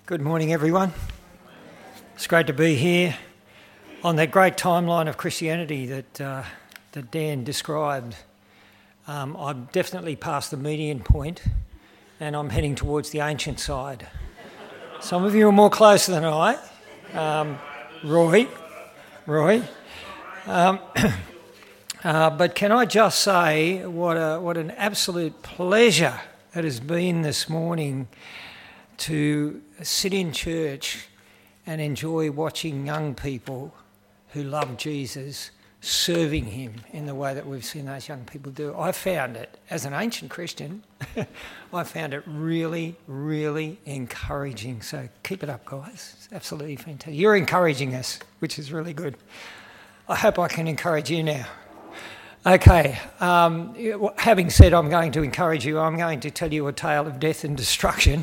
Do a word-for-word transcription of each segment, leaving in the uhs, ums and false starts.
Good morning, everyone. It's great to be here on that great timeline of Christianity that uh, that Dan described. Um, I've definitely passed the median point, and I'm heading towards the ancient side. Some of you are more closer than I. Um, Roy, Roy. Um, uh, but can I just say what a what an absolute pleasure it has been this morning to sit in church and enjoy watching young people who love Jesus serving him in the way that we've seen those young people do. I found it, as an ancient Christian, I found it really, really encouraging. So keep it up, guys. It's absolutely fantastic. You're encouraging us, which is really good. I hope I can encourage you now. Okay, um, having said I'm going to encourage you, I'm going to tell you a tale of death and destruction,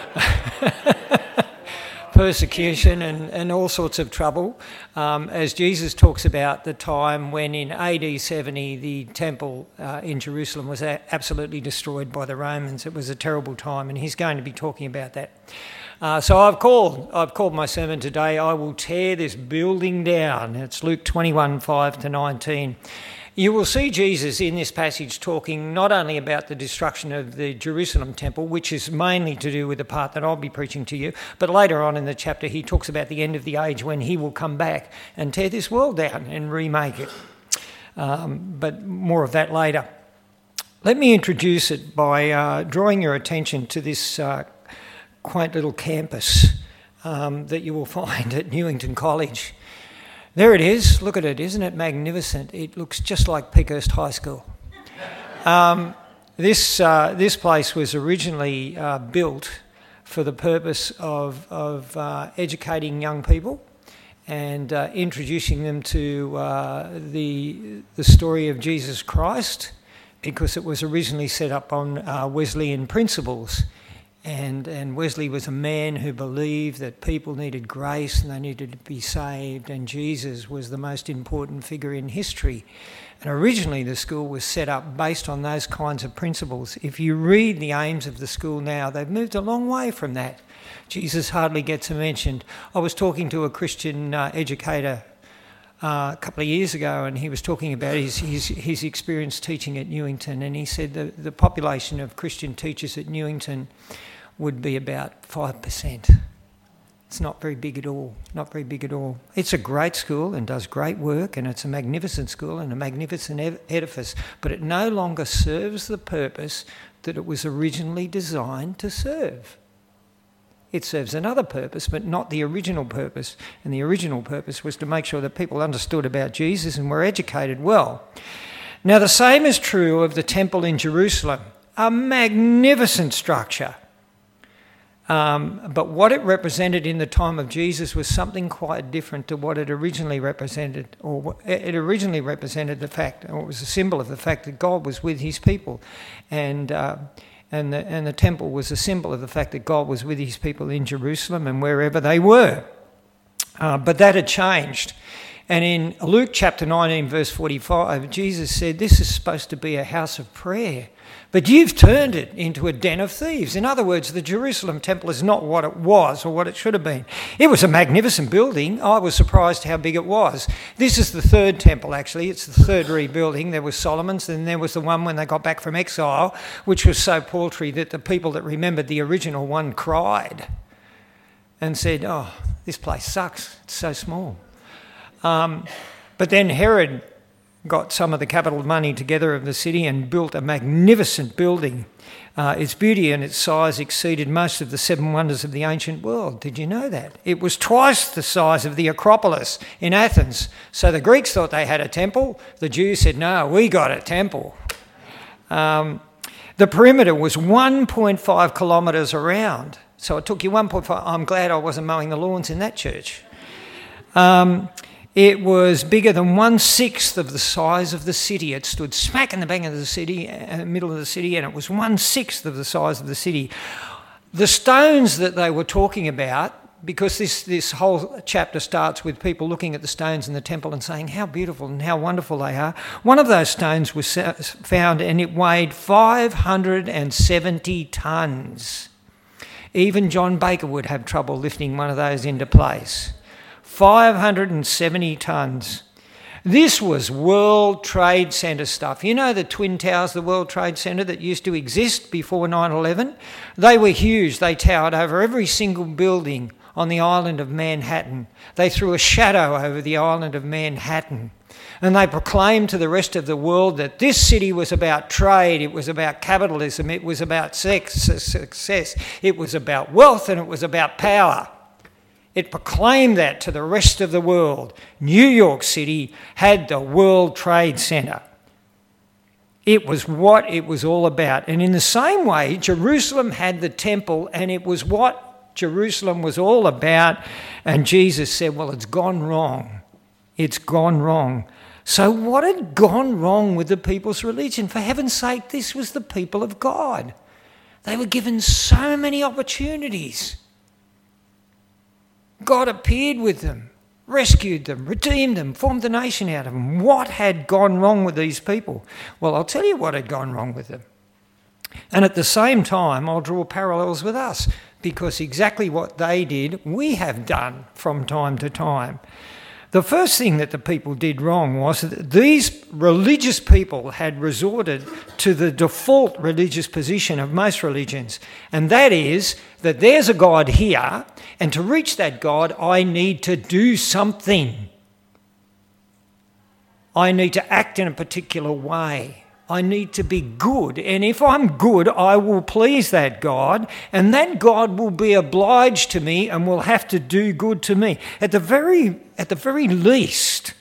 persecution and, and all sorts of trouble, um, as Jesus talks about the time when in A D seventy the temple uh, in Jerusalem was a- absolutely destroyed by the Romans. It was a terrible time, and he's going to be talking about that. Uh, so I've called, I've called my sermon today, I Will Tear This Building Down. It's Luke twenty-one, five to nineteen. You will see Jesus in this passage talking not only about the destruction of the Jerusalem temple, which is mainly to do with the part that I'll be preaching to you, but later on in the chapter he talks about the end of the age when he will come back and tear this world down and remake it. Um, but more of that later. Let me introduce it by uh, drawing your attention to this uh, quaint little campus um, that you will find at Newington College. There it is. Look at it. Isn't it magnificent? It looks just like Peakhurst High School. Um, this uh, this place was originally uh, built for the purpose of, of uh, educating young people and uh, introducing them to uh, the, the story of Jesus Christ, because it was originally set up on uh, Wesleyan principles. And and Wesley was a man who believed that people needed grace and they needed to be saved, and Jesus was the most important figure in history. And originally the school was set up based on those kinds of principles. If you read the aims of the school now, they've moved a long way from that. Jesus hardly gets mentioned. I was talking to a Christian uh, educator uh, a couple of years ago, and he was talking about his, his, his experience teaching at Newington, and he said the, the population of Christian teachers at Newington would be about five percent. It's not very big at all, not very big at all. It's a great school and does great work, and it's a magnificent school and a magnificent edifice, but it no longer serves the purpose that it was originally designed to serve. It serves another purpose, but not the original purpose, and the original purpose was to make sure that people understood about Jesus and were educated well. Now, the same is true of the temple in Jerusalem, a magnificent structure. Um, but what it represented in the time of Jesus was something quite different to what it originally represented, or it originally represented the fact, or it was a symbol of the fact that God was with his people, and uh, and the and the temple was a symbol of the fact that God was with his people in Jerusalem and wherever they were. Uh, but that had changed. And in Luke chapter nineteen, verse forty-five, Jesus said, "This is supposed to be a house of prayer, but you've turned it into a den of thieves." In other words, the Jerusalem temple is not what it was or what it should have been. It was a magnificent building. I was surprised how big it was. This is the third temple, actually. It's the third rebuilding. There was Solomon's, and there was the one when they got back from exile, which was so paltry that the people that remembered the original one cried and said, "Oh, this place sucks. It's so small." Um, but then Herod got some of the capital money together of the city and built a magnificent building. Uh, its beauty and its size exceeded most of the seven wonders of the ancient world. Did you know that? It was twice the size of the Acropolis in Athens. So the Greeks thought they had a temple. The Jews said, "No, we got a temple." Um, the perimeter was one point five kilometres around. So it took you one point five. I'm glad I wasn't mowing the lawns in that church. Um, It was bigger than one-sixth of the size of the city. It stood smack in the bang of the city, uh, middle of the city, and it was one-sixth of the size of the city. The stones that they were talking about, because this, this whole chapter starts with people looking at the stones in the temple and saying how beautiful and how wonderful they are. One of those stones was found and it weighed five hundred seventy tonnes. Even John Baker would have trouble lifting one of those into place. five hundred seventy tonnes. This was World Trade Centre stuff. You know the Twin Towers, the World Trade Centre that used to exist before nine eleven? They were huge. They towered over every single building on the island of Manhattan. They threw a shadow over the island of Manhattan. And they proclaimed to the rest of the world that this city was about trade, it was about capitalism, it was about sex, success, it was about wealth, and it was about power. It proclaimed that to the rest of the world. New York City had the World Trade Centre. It was what it was all about. And in the same way, Jerusalem had the temple, and it was what Jerusalem was all about. And Jesus said, well, it's gone wrong. It's gone wrong. So what had gone wrong with the people's religion? For heaven's sake, this was the people of God. They were given so many opportunities. God appeared with them, rescued them, redeemed them, formed a nation out of them. What had gone wrong with these people? Well, I'll tell you what had gone wrong with them. And at the same time, I'll draw parallels with us, because exactly what they did, we have done from time to time. The first thing that the people did wrong was that these religious people had resorted to the default religious position of most religions, and that is that there's a God here, and to reach that God, I need to do something. I need to act in a particular way. I need to be good, and if I'm good, I will please that God, and that God will be obliged to me and will have to do good to me. At the very, at the very least,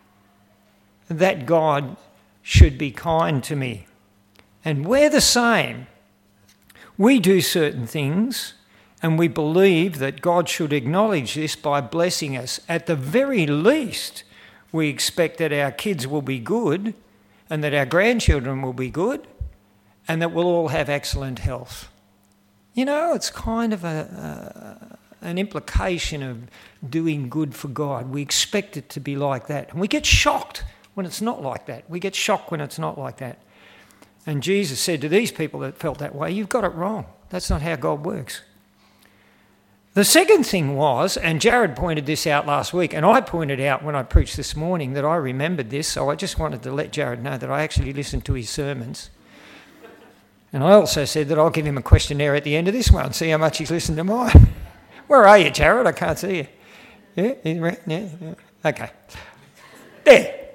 that God should be kind to me. And we're the same. We do certain things, and we believe that God should acknowledge this by blessing us. At the very least, we expect that our kids will be good, and that our grandchildren will be good, and that we'll all have excellent health. You know, it's kind of a, a, an implication of doing good for God. We expect it to be like that. And we get shocked when it's not like that. We get shocked when it's not like that. And Jesus said to these people that felt that way, you've got it wrong. That's not how God works. The second thing was, and Jared pointed this out last week, and I pointed out when I preached this morning that I remembered this, so I just wanted to let Jared know that I actually listened to his sermons. And I also said that I'll give him a questionnaire at the end of this one, see how much he's listened to mine. Where are you, Jared? I can't see you. Yeah? Yeah? Yeah. Okay. There.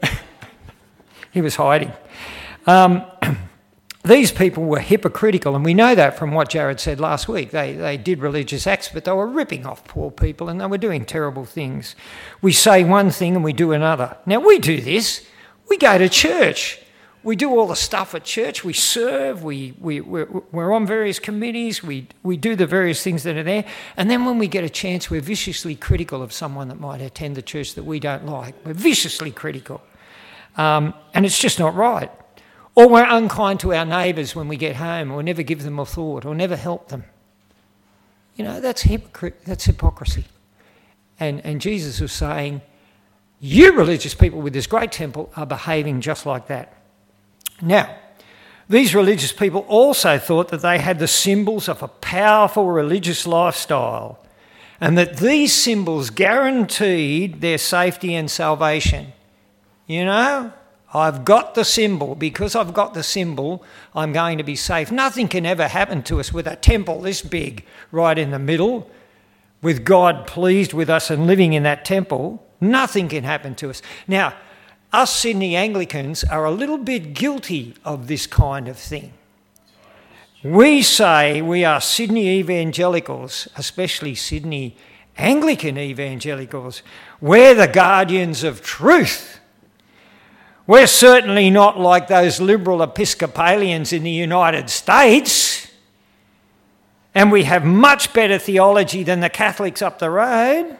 He was hiding. Um... These people were hypocritical, and we know that from what Jared said last week. They they did religious acts, but they were ripping off poor people, and they were doing terrible things. We say one thing and we do another. Now, we do this. We go to church. We do all the stuff at church. We serve. We, we, we're, we're on various committees. We, we do the various things that are there. And then when we get a chance, we're viciously critical of someone that might attend the church that we don't like. We're viciously critical. Um, and it's just not right. Or we're unkind to our neighbours when we get home, or never give them a thought, or never help them. You know, that's hypocr- that's hypocrisy. And, and Jesus was saying, you religious people with this great temple are behaving just like that. Now, these religious people also thought that they had the symbols of a powerful religious lifestyle, and that these symbols guaranteed their safety and salvation. You know? I've got the symbol. Because I've got the symbol, I'm going to be safe. Nothing can ever happen to us with a temple this big right in the middle, with God pleased with us and living in that temple. Nothing can happen to us. Now, us Sydney Anglicans are a little bit guilty of this kind of thing. We say we are Sydney evangelicals, especially Sydney Anglican evangelicals. We're the guardians of truth. We're certainly not like those liberal Episcopalians in the United States, and we have much better theology than the Catholics up the road,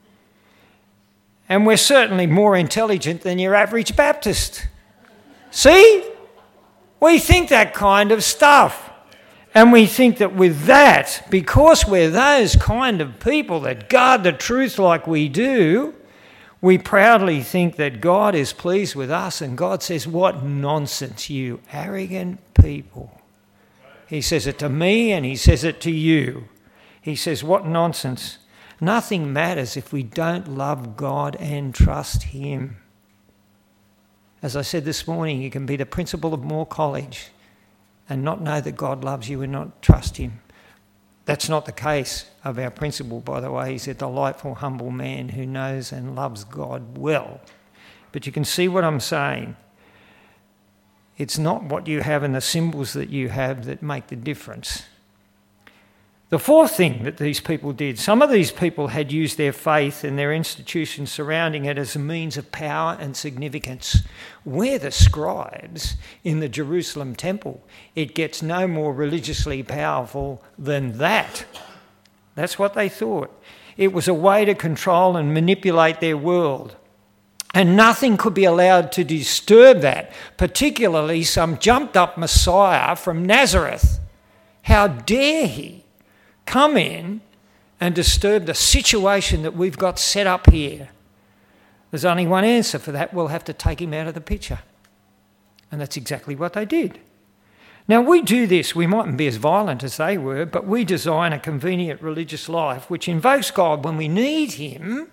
and we're certainly more intelligent than your average Baptist. See? We think that kind of stuff, and we think that with that, because we're those kind of people that guard the truth like we do, we proudly think that God is pleased with us, and God says, what nonsense, you arrogant people. He says it to me and he says it to you. He says, what nonsense. Nothing matters if we don't love God and trust him. As I said this morning, you can be the principal of Moore College and not know that God loves you and not trust him. That's not the case of our principal, by the way. He's a delightful, humble man who knows and loves God well. But you can see what I'm saying. It's not what you have and the symbols that you have that make the difference. The fourth thing that these people did, some of these people had used their faith and their institutions surrounding it as a means of power and significance. We're the scribes in the Jerusalem temple. It gets no more religiously powerful than that. That's what they thought. It was a way to control and manipulate their world. And nothing could be allowed to disturb that, particularly some jumped-up Messiah from Nazareth. How dare he come in and disturb the situation that we've got set up here? There's only one answer for that. We'll have to take him out of the picture. And that's exactly what they did. Now, we do this. We mightn't be as violent as they were, but we design a convenient religious life which invokes God when we need him,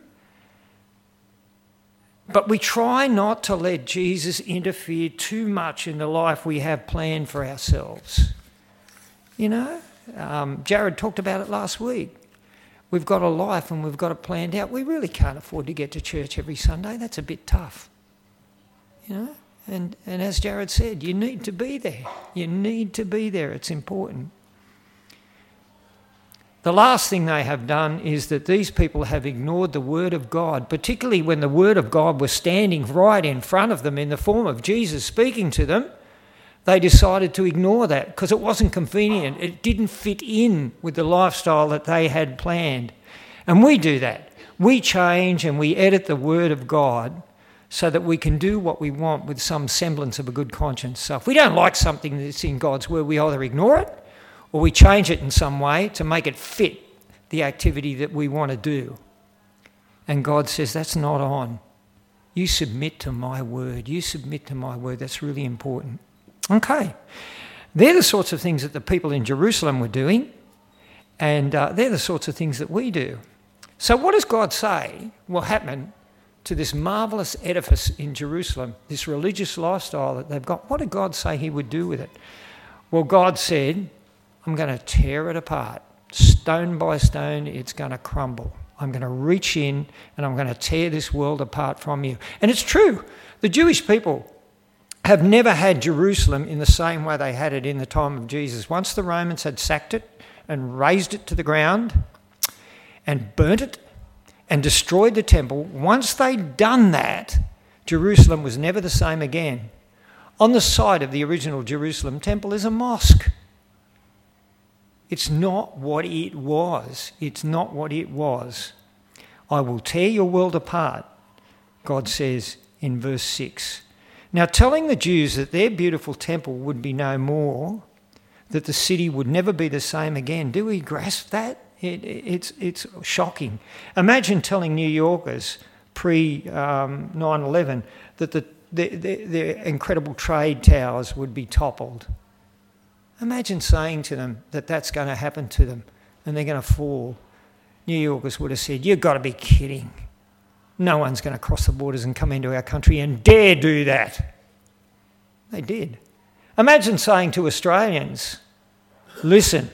but we try not to let Jesus interfere too much in the life we have planned for ourselves. You know? Um, Jared talked about it last week. We've got a life and we've got it planned out. We really can't afford to get to church every Sunday. That's a bit tough, you know. And and as Jared said, you need to be there. You need to be there. It's important. The last thing they have done is that these people have ignored the Word of God, particularly when the Word of God was standing right in front of them in the form of Jesus speaking to them. They decided to ignore that because it wasn't convenient. It didn't fit in with the lifestyle that they had planned. And we do that. We change and we edit the Word of God so that we can do what we want with some semblance of a good conscience. So if we don't like something that's in God's Word, we either ignore it or we change it in some way to make it fit the activity that we want to do. And God says, that's not on. You submit to my Word. You submit to my Word. That's really important. Okay, they're the sorts of things that the people in Jerusalem were doing, and uh, they're the sorts of things that we do. So what does God say will happen to this marvellous edifice in Jerusalem, this religious lifestyle that they've got? What did God say he would do with it? Well, God said, I'm going to tear it apart. Stone by stone, it's going to crumble. I'm going to reach in and I'm going to tear this world apart from you. And it's true. The Jewish people have never had Jerusalem in the same way they had it in the time of Jesus. Once the Romans had sacked it and razed it to the ground and burnt it and destroyed the temple, once they'd done that, Jerusalem was never the same again. On the site of the original Jerusalem temple is a mosque. It's not what it was. It's not what it was. I will tear your world apart, God says in verse six. Now, telling the Jews that their beautiful temple would be no more, that the city would never be the same again, do we grasp that? It, it's, it's shocking. Imagine telling New Yorkers pre um, nine eleven that the, the, the, their incredible trade towers would be toppled. Imagine saying to them that that's going to happen to them and they're going to fall. New Yorkers would have said, you've got to be kidding. No one's going to cross the borders and come into our country and dare do that. They did. Imagine saying to Australians, listen,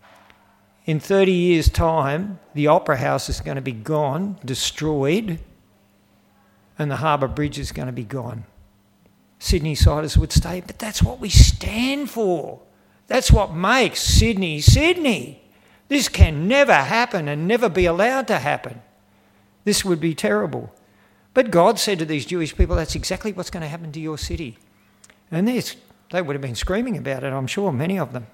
in thirty years' time, the Opera House is going to be gone, destroyed, and the Harbour Bridge is going to be gone. Sydney-siders would say, but that's what we stand for. That's what makes Sydney, Sydney. This can never happen and never be allowed to happen. This would be terrible. But God said to these Jewish people, that's exactly what's going to happen to your city. And they would have been screaming about it, I'm sure, many of them.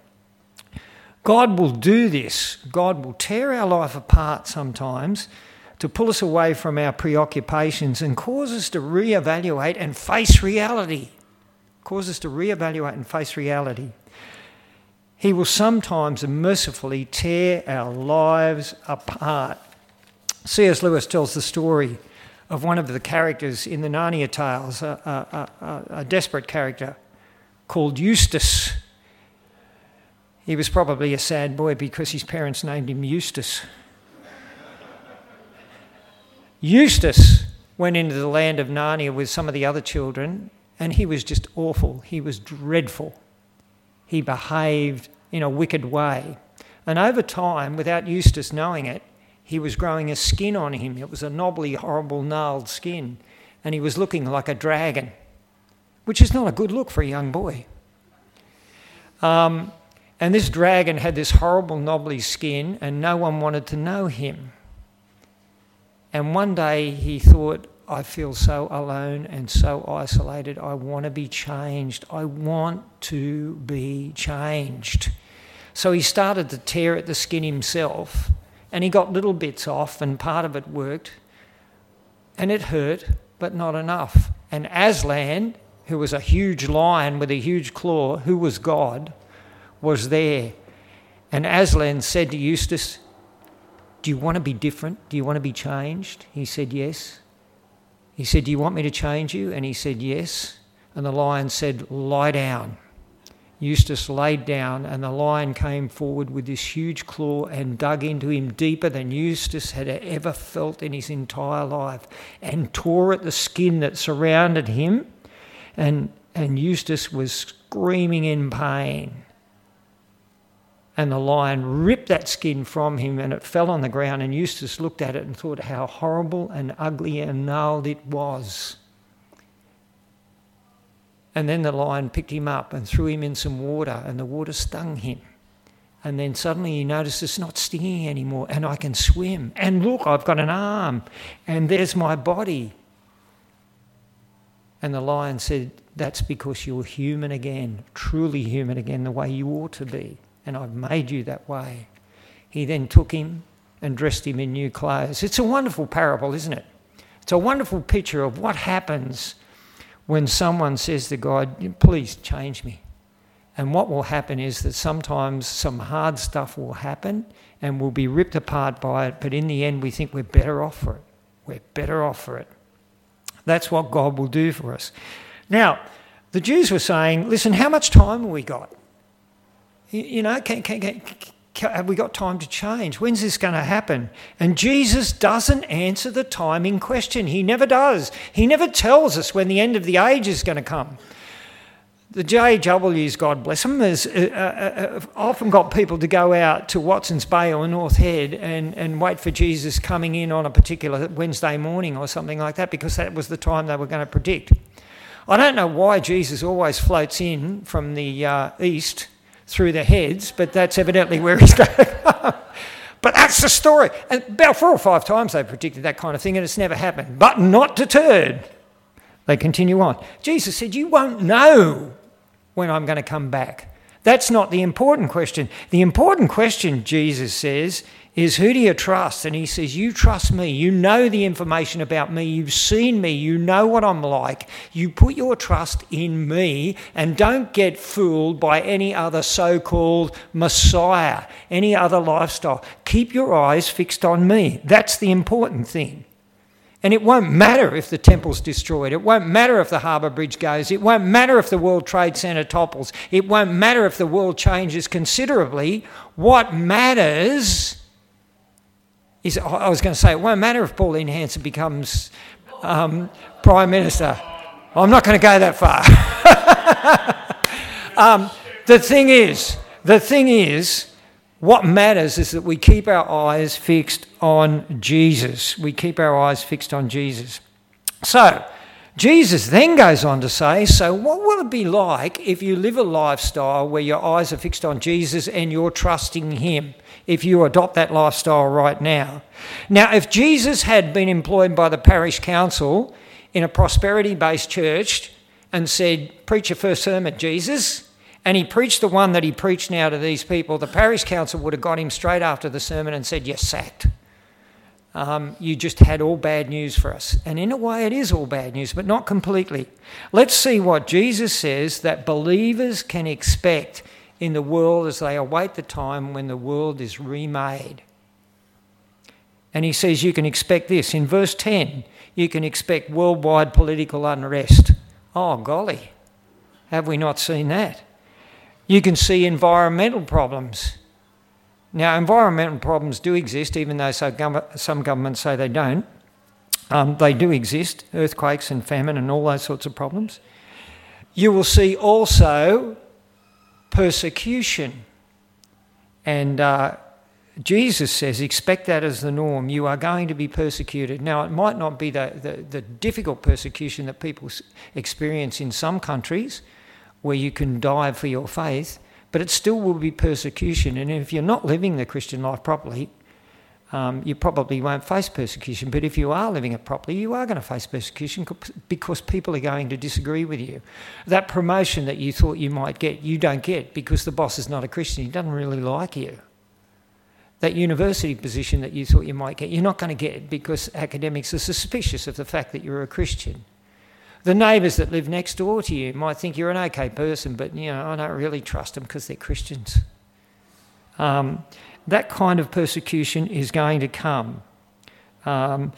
God will do this. God will tear our life apart sometimes to pull us away from our preoccupations and cause us to reevaluate and face reality. Cause us to reevaluate and face reality. He will sometimes mercifully tear our lives apart. C S Lewis tells the story of one of the characters in the Narnia tales, a, a, a, a desperate character called Eustace. He was probably a sad boy because his parents named him Eustace. Eustace went into the land of Narnia with some of the other children, and he was just awful. He was dreadful. He behaved in a wicked way. And over time, without Eustace knowing it, he was growing a skin on him. It was a knobbly, horrible, gnarled skin, and he was looking like a dragon, which is not a good look for a young boy. Um, and this dragon had this horrible, knobbly skin, and no one wanted to know him. And one day he thought, I feel so alone and so isolated. I want to be changed. I want to be changed. So he started to tear at the skin himself, and he got little bits off, and part of it worked. And it hurt, but not enough. And Aslan, who was a huge lion with a huge claw, who was God, was there. And Aslan said to Eustace, do you want to be different? Do you want to be changed? He said, yes. He said, do you want me to change you? And he said, yes. And the lion said, lie down. Eustace laid down, and the lion came forward with this huge claw and dug into him deeper than Eustace had ever felt in his entire life, and tore at the skin that surrounded him. And, and Eustace was screaming in pain. And the lion ripped that skin from him, and it fell on the ground, and Eustace looked at it and thought how horrible and ugly and gnarled it was. And then the lion picked him up and threw him in some water, and the water stung him. And then suddenly he noticed it's not stinging anymore, and I can swim. And look, I've got an arm, and there's my body. And the lion said, that's because you're human again, truly human again, the way you ought to be. And I've made you that way. He then took him and dressed him in new clothes. It's a wonderful parable, isn't it? It's a wonderful picture of what happens when someone says to God, please change me. And what will happen is that sometimes some hard stuff will happen and we'll be ripped apart by it, but in the end we think we're better off for it. We're better off for it. That's what God will do for us. Now, the Jews were saying, listen, how much time have we got? You know, can, can, can, can, have we got time to change? When's this going to happen? And Jesus doesn't answer the timing question. He never does. He never tells us when the end of the age is going to come. The J Ws, God bless them, has uh, uh, often got people to go out to Watson's Bay or North Head and, and wait for Jesus coming in on a particular Wednesday morning or something like that, because that was the time they were going to predict. I don't know why Jesus always floats in from the uh, east through the heads, but that's evidently where he's going. But that's the story. And about four or five times they predicted that kind of thing, and it's never happened. But not deterred. They continue on. Jesus said, you won't know when I'm going to come back. That's not the important question. The important question, Jesus says, is who do you trust? And he says, you trust me. You know the information about me. You've seen me. You know what I'm like. You put your trust in me, and don't get fooled by any other so-called Messiah, any other lifestyle. Keep your eyes fixed on me. That's the important thing. And it won't matter if the temple's destroyed. It won't matter if the Harbour Bridge goes. It won't matter if the World Trade Centre topples. It won't matter if the world changes considerably. What matters is, I was going to say, it won't matter if Pauline Hanson becomes um, Prime Minister. I'm not going to go that far. um, the thing is, the thing is, what matters is that we keep our eyes fixed on Jesus. We keep our eyes fixed on Jesus. So, Jesus then goes on to say, so what will it be like if you live a lifestyle where your eyes are fixed on Jesus and you're trusting him, if you adopt that lifestyle right now? Now, if Jesus had been employed by the parish council in a prosperity-based church and said, preach your first sermon, Jesus, and he preached the one that he preached now to these people, the parish council would have got him straight after the sermon and said, you're sacked. Um, you just had all bad news for us. And in a way it is all bad news, but not completely. Let's see what Jesus says that believers can expect in the world as they await the time when the world is remade. And he says you can expect this. In verse ten, you can expect worldwide political unrest. Oh, golly, have we not seen that? You can see environmental problems. Now, environmental problems do exist, even though some governments say they don't. Um, they do exist, earthquakes and famine and all those sorts of problems. You will see also persecution. And uh, Jesus says, expect that as the norm. You are going to be persecuted. Now, it might not be the, the, the difficult persecution that people experience in some countries where you can die for your faith, but it still will be persecution. And if you're not living the Christian life properly, um, you probably won't face persecution. But if you are living it properly, you are going to face persecution because people are going to disagree with you. That promotion that you thought you might get, you don't get because the boss is not a Christian. He doesn't really like you. That university position that you thought you might get, you're not going to get because academics are suspicious of the fact that you're a Christian. The neighbours that live next door to you might think you're an okay person, but, you know, I don't really trust them because they're Christians. Um, that kind of persecution is going to come. Um,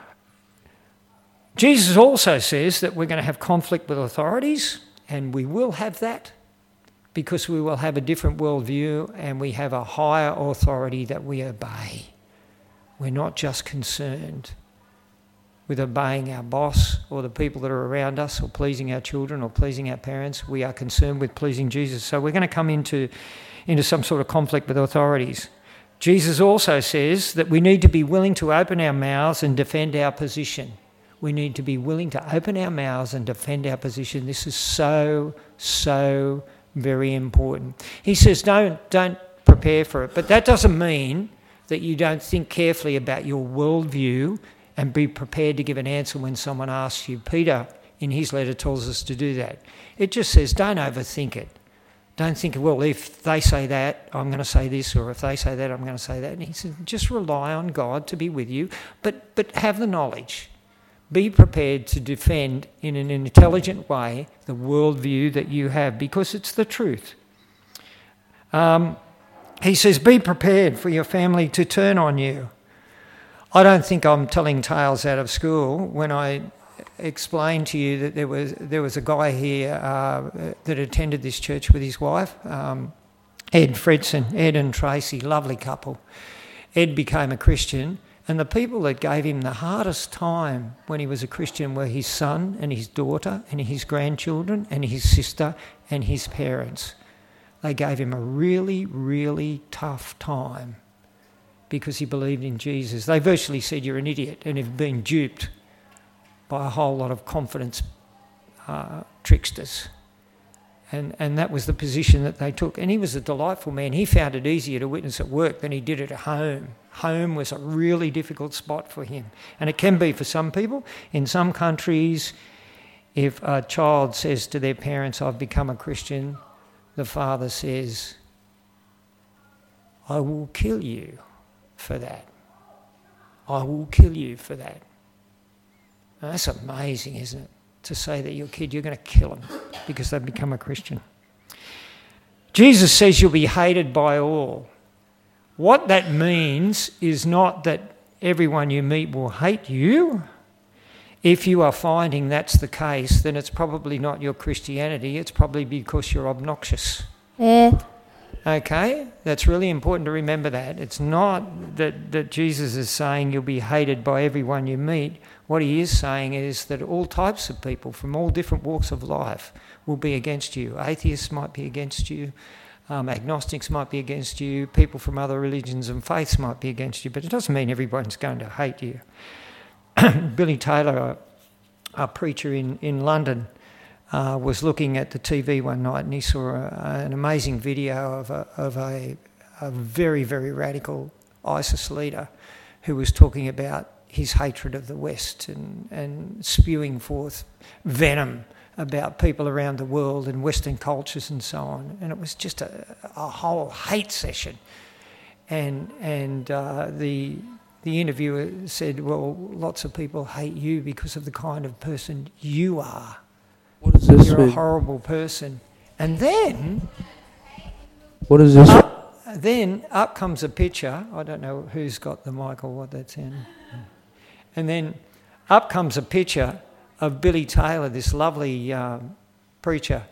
Jesus also says that we're going to have conflict with authorities, and we will have that because we will have a different worldview and we have a higher authority that we obey. We're not just concerned with obeying our boss or the people that are around us or pleasing our children or pleasing our parents. We are concerned with pleasing Jesus. So we're going to come into, into some sort of conflict with authorities. Jesus also says that we need to be willing to open our mouths and defend our position. We need to be willing to open our mouths and defend our position. This is so, so very important. He says don't, don't prepare for it, but that doesn't mean that you don't think carefully about your worldview and be prepared to give an answer when someone asks you. Peter, in his letter, tells us to do that. It just says, don't overthink it. Don't think, well, if they say that, I'm going to say this, or if they say that, I'm going to say that. And he says, just rely on God to be with you, but, but have the knowledge. Be prepared to defend in an intelligent way the worldview that you have, because it's the truth. Um, he says, be prepared for your family to turn on you. I don't think I'm telling tales out of school when I explain to you that there was there was a guy here uh, that attended this church with his wife, um, Ed Fredson, Ed and Tracy, lovely couple. Ed became a Christian, and the people that gave him the hardest time when he was a Christian were his son and his daughter and his grandchildren and his sister and his parents. They gave him a really, really tough time because he believed in Jesus. They virtually said, you're an idiot, and have been duped by a whole lot of confidence uh, tricksters. And and that was the position that they took. And he was a delightful man. He found it easier to witness at work than he did at home. Home was a really difficult spot for him. And it can be for some people. In some countries, if a child says to their parents, I've become a Christian, the father says, I will kill you for that. I will kill you for that. Now, that's amazing, isn't it? To say that your kid, you're going to kill them because they've become a Christian. Jesus says you'll be hated by all. What that means is not that everyone you meet will hate you. If you are finding that's the case, then it's probably not your Christianity. It's probably because you're obnoxious. Yeah. Okay? That's really important to remember that. It's not that, that Jesus is saying you'll be hated by everyone you meet. What he is saying is that all types of people from all different walks of life will be against you. Atheists might be against you. Um, agnostics might be against you. People from other religions and faiths might be against you. But it doesn't mean everyone's going to hate you. Billy Taylor, a, a preacher in, in London, uh, was looking at the T V one night and he saw a, an amazing video of a, of a, a very, very radical ISIS leader who was talking about his hatred of the West and, and spewing forth venom about people around the world and Western cultures and so on. And it was just a, a whole hate session. And and uh, the the interviewer said, well, lots of people hate you because of the kind of person you are. What does this You're mean? a horrible person. And then... What is this? Up, then up comes a picture. I don't know who's got the mic or what that's in. And then up comes a picture of Billy Taylor, this lovely um, preacher,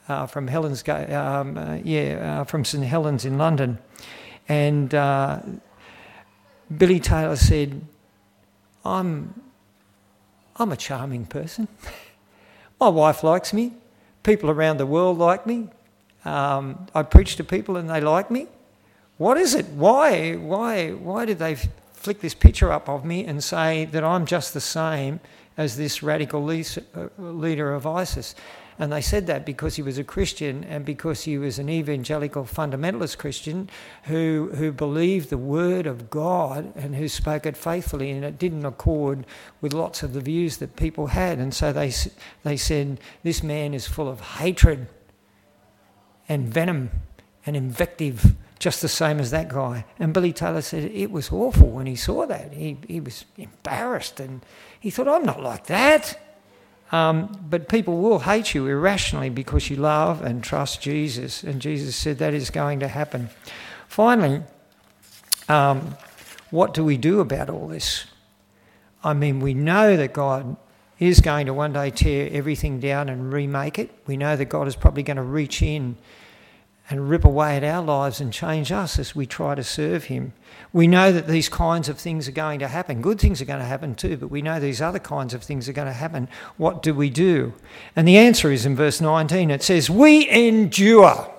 uh, from Helen's, um, uh, yeah, uh, from St Helens in London, and uh, Billy Taylor said, "I'm, I'm a charming person. My wife likes me. People around the world like me. Um, I preach to people and they like me. What is it? Why, why, why did they flick this picture up of me and say that I'm just the same as this radical leader of ISIS?" And they said that because he was a Christian and because he was an evangelical fundamentalist Christian who who believed the word of God and who spoke it faithfully, and it didn't accord with lots of the views that people had. And so they they said, this man is full of hatred and venom and invective, just the same as that guy. And Billy Taylor said it was awful when he saw that. He he was embarrassed and he thought, I'm not like that. Um, but people will hate you irrationally because you love and trust Jesus. And Jesus said that is going to happen. Finally, um, what do we do about all this? I mean, we know that God is going to one day tear everything down and remake it. We know that God is probably going to reach in and rip away at our lives and change us as we try to serve him. We know that these kinds of things are going to happen. Good things are going to happen too, but we know these other kinds of things are going to happen. What do we do? And the answer is in verse nineteen. It says, we endure.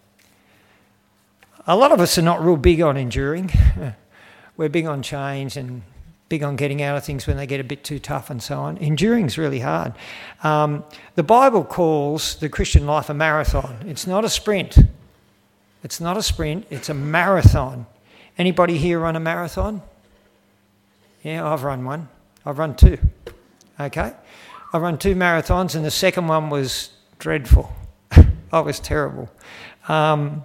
A lot of us are not real big on enduring. We're big on change and big on getting out of things when they get a bit too tough and so on. Enduring's really hard. Um, the Bible calls the Christian life a marathon. It's not a sprint. It's not a sprint, it's a marathon. Anybody here run a marathon? Yeah, I've run one. I've run two. Okay? I've run two marathons and the second one was dreadful. I was terrible. Um,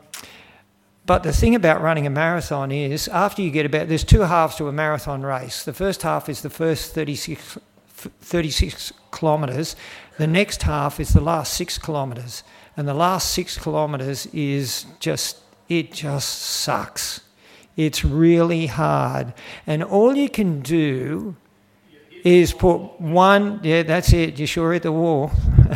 but the thing about running a marathon is after you get about, there's two halves to a marathon race. The first half is the first thirty-six, thirty-six kilometres. The next half is the last six kilometres. And the last six kilometres is just, it just sucks. It's really hard. And all you can do is put one, yeah, that's it, you're sure at the wall.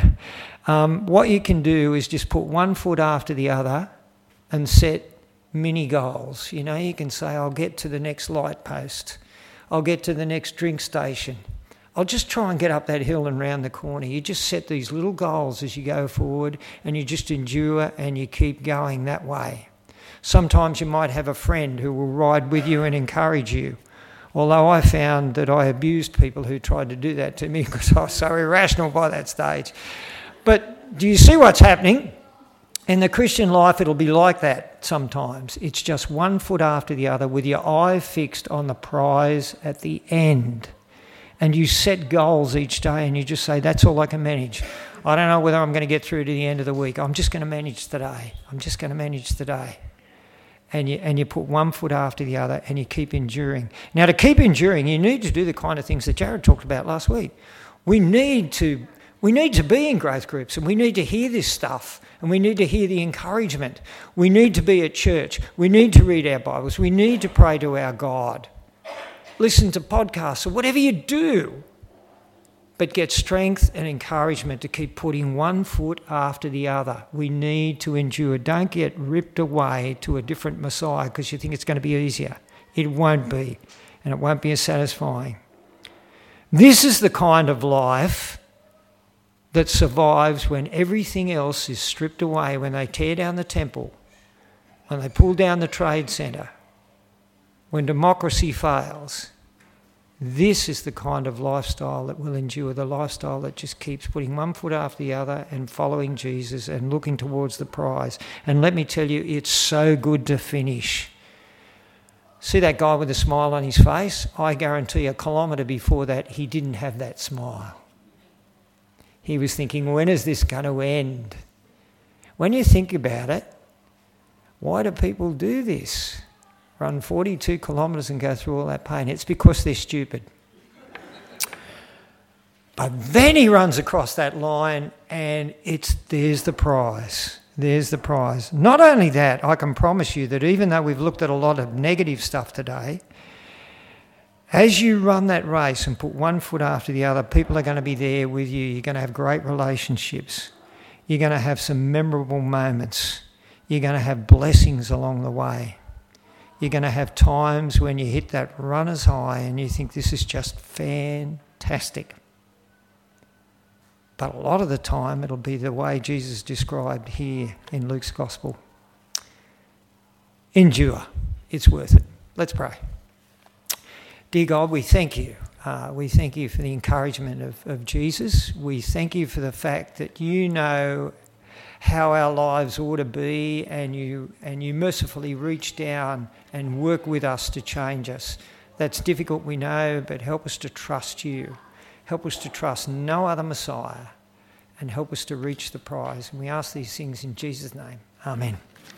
um, what you can do is just put one foot after the other and set mini goals. You know, you can say, I'll get to the next light post. I'll get to the next drink station. I'll just try and get up that hill and round the corner. You just set these little goals as you go forward and you just endure and you keep going that way. Sometimes you might have a friend who will ride with you and encourage you. Although I found that I abused people who tried to do that to me because I was so irrational by that stage. But do you see what's happening? In the Christian life, it'll be like that sometimes. It's just one foot after the other with your eye fixed on the prize at the end. And you set goals each day and you just say, that's all I can manage. I don't know whether I'm going to get through to the end of the week. I'm just going to manage today. I'm just going to manage today. And you, and you put one foot after the other and you keep enduring. Now, to keep enduring, you need to do the kind of things that Jared talked about last week. We need to, we need to be in growth groups and we need to hear this stuff and we need to hear the encouragement. We need to be at church. We need to read our Bibles. We need to pray to our God. Listen to podcasts or whatever you do, but get strength and encouragement to keep putting one foot after the other. We need to endure. Don't get ripped away to a different Messiah because you think it's going to be easier. It won't be, and it won't be as satisfying. This is the kind of life that survives when everything else is stripped away, when they tear down the temple, when they pull down the trade centre, when democracy fails. This is the kind of lifestyle that will endure, the lifestyle that just keeps putting one foot after the other and following Jesus and looking towards the prize. And let me tell you, it's so good to finish. See that guy with a smile on his face? I guarantee a kilometre before that, he didn't have that smile. He was thinking, when is this going to end? When you think about it, why do people do this? Run forty-two kilometres and go through all that pain. It's because they're stupid. But then he runs across that line and it's there's the prize. There's the prize. Not only that, I can promise you that even though we've looked at a lot of negative stuff today, as you run that race and put one foot after the other, people are going to be there with you. You're going to have great relationships. You're going to have some memorable moments. You're going to have blessings along the way. You're going to have times when you hit that runner's high and you think this is just fantastic. But a lot of the time it'll be the way Jesus described here in Luke's Gospel. Endure. It's worth it. Let's pray. Dear God, we thank you. Uh, we thank you for the encouragement of, of Jesus. We thank you for the fact that you know how our lives ought to be, and you and you mercifully reach down and work with us to change us. That's difficult, we know, but help us to trust you. Help us to trust no other Messiah, and help us to reach the prize. And we ask these things in Jesus' name. Amen.